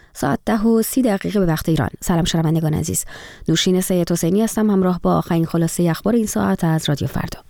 ساعت 10:30 به وقت ایران. سلام شنوندگان عزیز. نوشین سید حسینی هستم همراه با آخرین خلاصه اخبار این ساعت از رادیو فردا.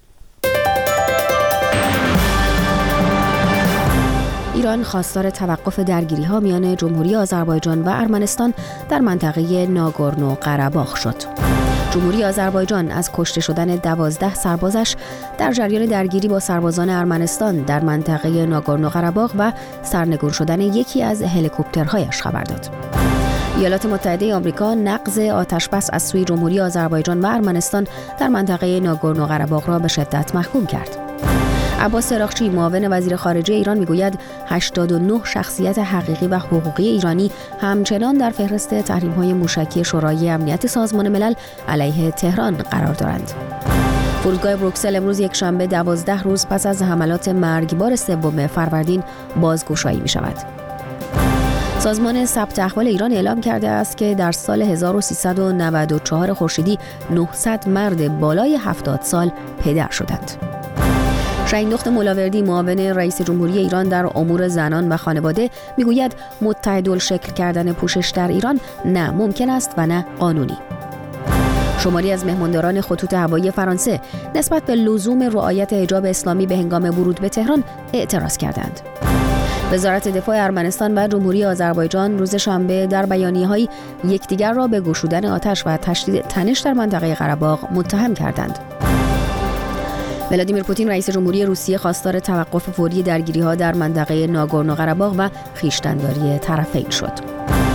ایران خواستار توقف درگیری‌ها میان جمهوری آذربایجان و ارمنستان در منطقه ناگورنو قره‌باغ شد. جمهوری آذربایجان از کشته شدن 12 سربازش در جریان درگیری با سربازان ارمنستان در منطقه ناگورنو قره‌باغ و سرنگون شدن یکی از هلیکوپترهایش خبر داد. ایالات متحده آمریکا نقض آتشبس از سوی جمهوری آذربایجان و ارمنستان در منطقه ناگورنو قره‌باغ را به شدت محکوم کرد. عباس اراغچی معاون وزیر خارجه ایران میگوید 89 شخصیت حقیقی و حقوقی ایرانی همچنان در فهرست تحریم‌های موشکی شورای امنیت سازمان ملل علیه تهران قرار دارند. فرودگاه بروکسل امروز یکشنبه 12 روز پس از حملات مرگبار 3 فروردین بازگشایی می‌شود. سازمان ثبت احوال ایران اعلام کرده است که در سال 1394 خورشیدی 900 مرد بالای 70 سال پدر شدند. شاهین دخت مولاوردی معاون رئیس جمهوری ایران در امور زنان و خانواده میگوید متحدالشکل کردن پوشش در ایران نه ممکن است و نه قانونی. شماری از مهمانداران خطوط هوایی فرانسه نسبت به لزوم رعایت حجاب اسلامی به هنگام ورود به تهران اعتراض کردند. وزارت دفاع ارمنستان و جمهوری آذربایجان روز شنبه در بیانیه‌هایی یکدیگر را به گشودن آتش و تشدید تنش در منطقه قره‌باغ متهم کردند. ولادیمیر پوتین رئیس جمهوری روسیه خواستار توقف فوری درگیری‌ها در منطقه ناگورنو قره‌باغ و خویشتن‌داری طرفین شد.